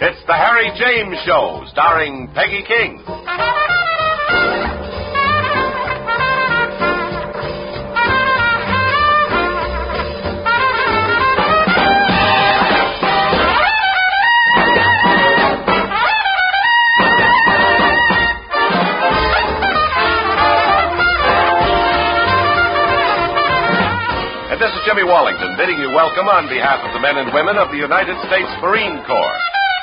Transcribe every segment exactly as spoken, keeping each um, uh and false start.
It's the Harry James Show, starring Peggy King. And this is Jimmy Wallington bidding you welcome on behalf of the men and women of the United States Marine Corps.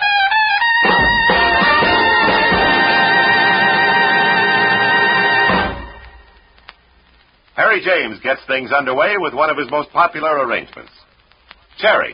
Harry James gets things underway with one of his most popular arrangements, Cherry.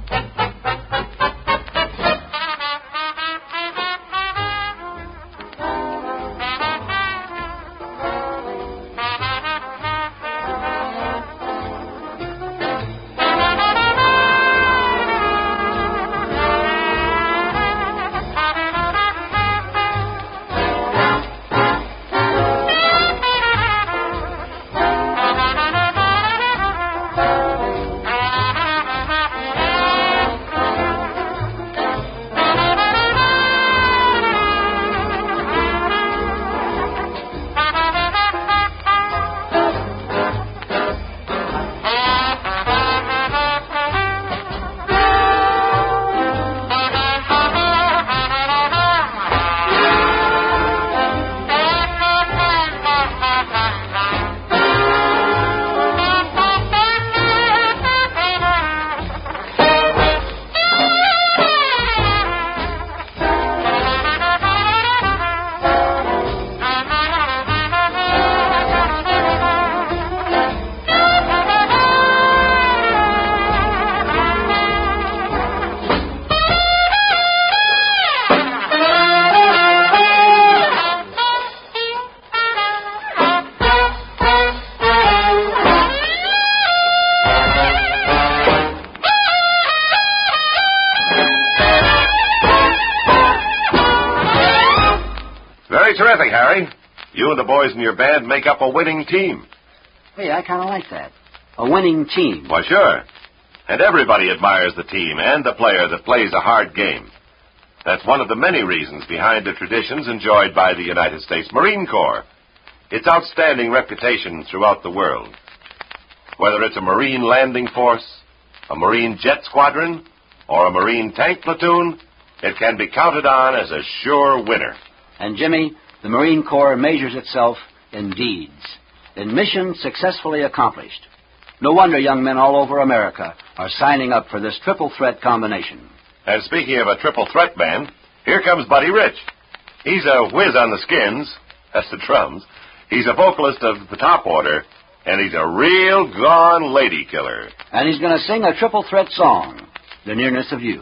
Terrific, Harry. You and the boys in your band make up a winning team. Hey, I kind of like that. A winning team. Why, sure. And everybody admires the team and the player that plays a hard game. That's one of the many reasons behind the traditions enjoyed by the United States Marine Corps. Its outstanding reputation throughout the world. Whether it's a Marine landing force, a Marine jet squadron, or a Marine tank platoon, it can be counted on as a sure winner. And, Jimmy, the Marine Corps measures itself in deeds, in missions successfully accomplished. No wonder young men all over America are signing up for this triple threat combination. And speaking of a triple threat band, here comes Buddy Rich. He's a whiz on the skins, that's the drums. He's a vocalist of the top order, and he's a real gone lady killer. And he's going to sing a triple threat song, The Nearness of You.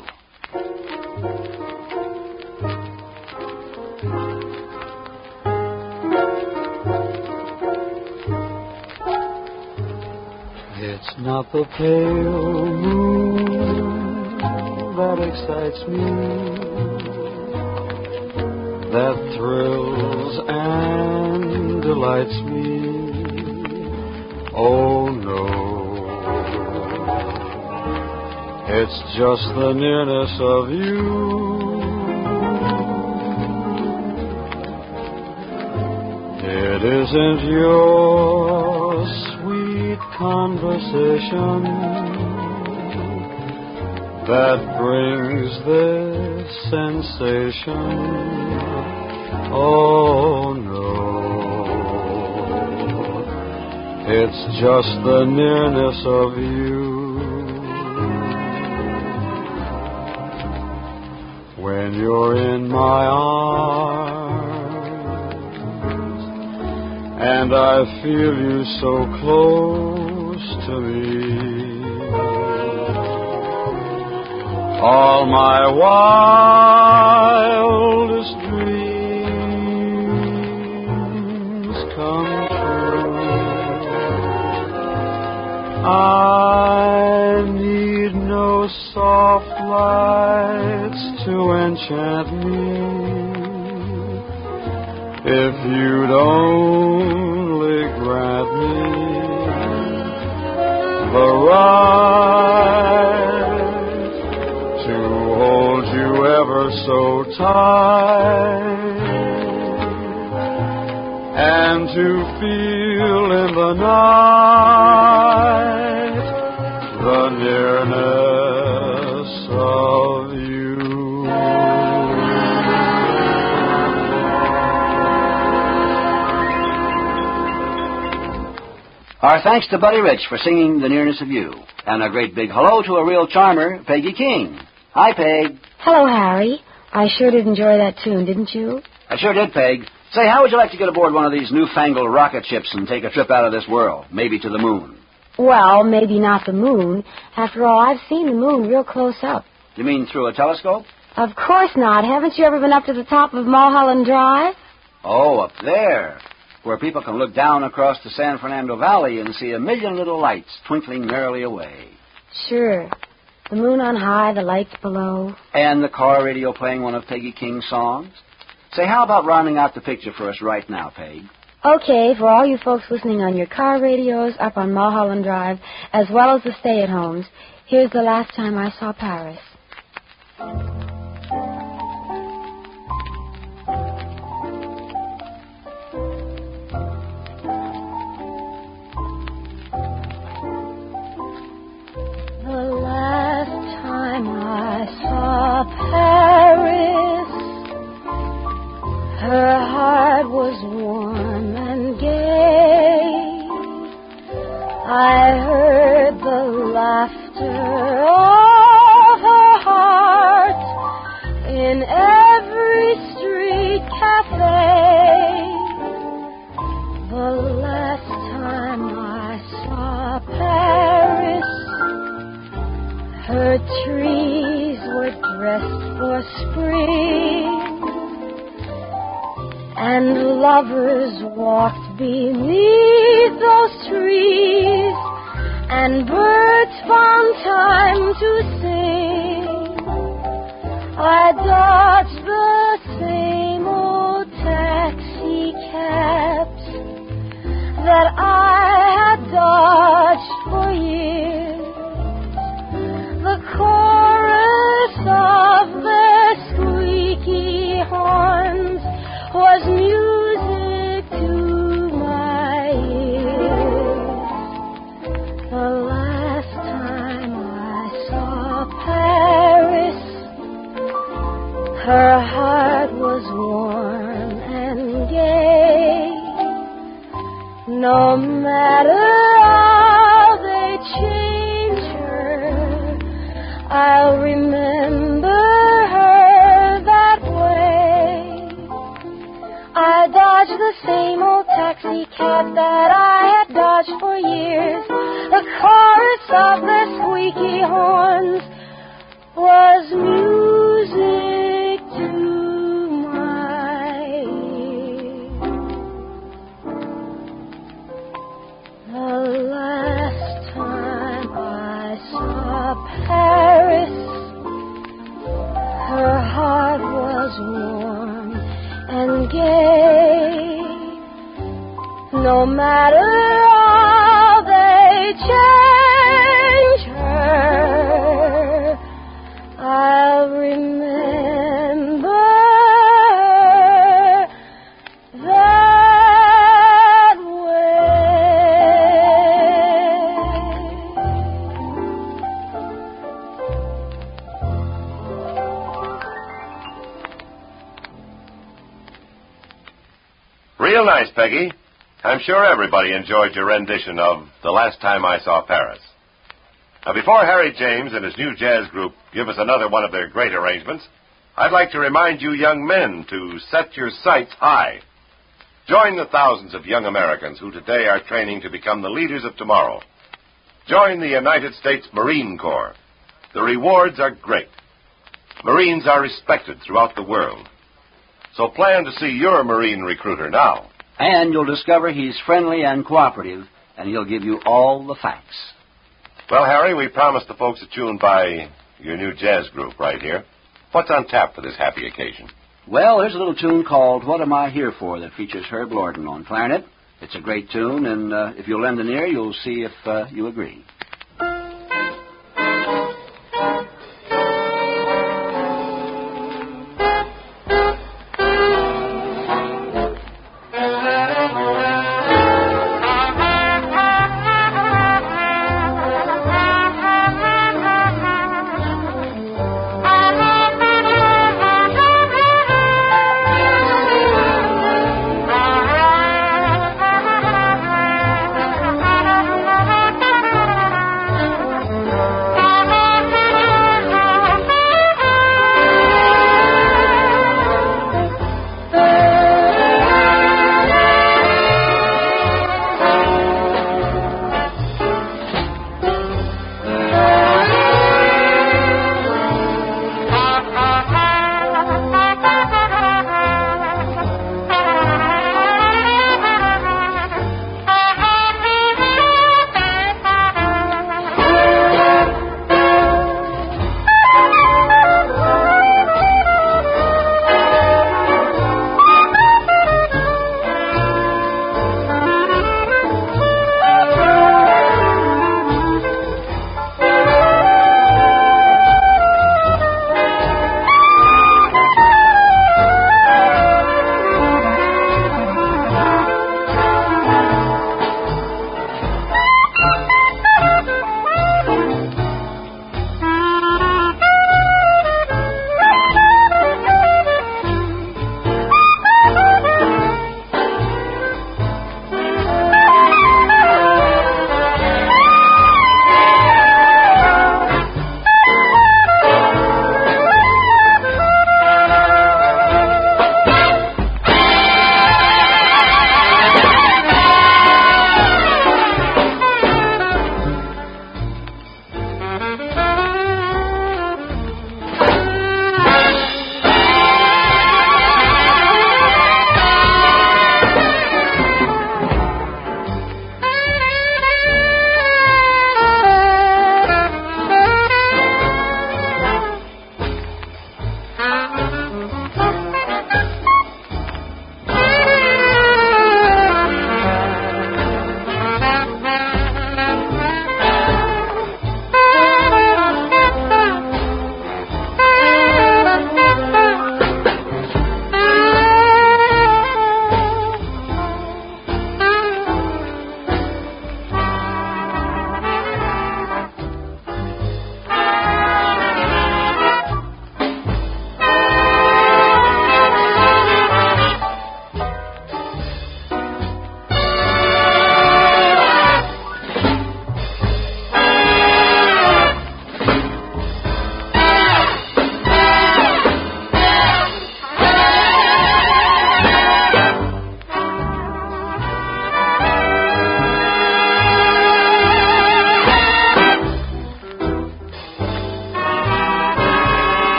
It's not the pale moon that excites me, that thrills and delights me. Oh no, it's just the nearness of you. It isn't your sweet conversation that brings this sensation. Oh no, it's just the nearness of you. When you're in my arms and I feel you so close to me, all my wildest dreams come true. I need no soft lights to enchant me if you'd only grant me the right to hold you ever her so tight, and to feel in the night the nearness of you. Our thanks to Buddy Rich for singing The Nearness of You. And a great big hello to a real charmer, Peggy King. Hi, Peg. Hello, Harry. I sure did enjoy that tune, didn't you? I sure did, Peg. Say, how would you like to get aboard one of these newfangled rocket ships and take a trip out of this world, maybe to the moon? Well, maybe not the moon. After all, I've seen the moon real close up. You mean through a telescope? Of course not. Haven't you ever been up to the top of Mulholland Drive? Oh, up there, where people can look down across the San Fernando Valley and see a million little lights twinkling merrily away. Sure. The moon on high, the lights below. And the car radio playing one of Peggy King's songs. Say, how about rounding out the picture for us right now, Peg? Okay, for all you folks listening on your car radios up on Mulholland Drive, as well as the stay-at-homes, here's The Last Time I Saw Paris. Paris, her heart was warm and gay. I heard the laughter of her heart in every street cafe. The last time I saw Paris, her trees were dressed for spring, and lovers walked beneath those trees, and birds found time to sing. I dodged the same old taxi cabs that I had dodged for years. The chorus of their squeaky horns was music to my ears. The last time I saw Paris, her heart was warm and gay. No matter how they change her, I'll remember her that way. I dodged the same old taxi cab that I had dodged for years. The chorus of their squeaky horns was music to my ears. The last time I saw Paris, her heart was warm and gay. No matter how they change her, I'll remember that Real nice, Peggy. I'm sure everybody enjoyed your rendition of The Last Time I Saw Paris. Now, before Harry James and his new jazz group give us another one of their great arrangements, I'd like to remind you young men to set your sights high. Join the thousands of young Americans who today are training to become the leaders of tomorrow. Join the United States Marine Corps. The rewards are great. Marines are respected throughout the world. So plan to see your Marine recruiter now. And you'll discover he's friendly and cooperative, and he'll give you all the facts. Well, Harry, we promised the folks to tune by your new jazz group right here. What's on tap for this happy occasion? Well, there's a little tune called What Am I Here For that features Herb Lorden on clarinet. It's a great tune, and uh, if you'll lend an ear, you'll see if uh, you agree.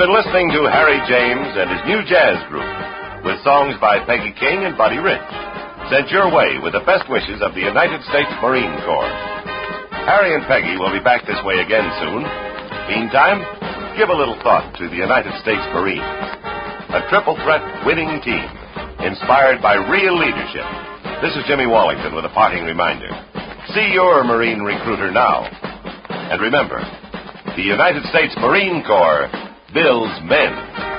been listening to Harry James and his new jazz group, with songs by Peggy King and Buddy Rich, sent your way with the best wishes of the United States Marine Corps. Harry and Peggy will be back this way again soon. Meantime, give a little thought to the United States Marines, a triple threat winning team, inspired by real leadership. This is Jimmy Wallington with a parting reminder. See your Marine recruiter now. And remember, the United States Marine Corps builds men.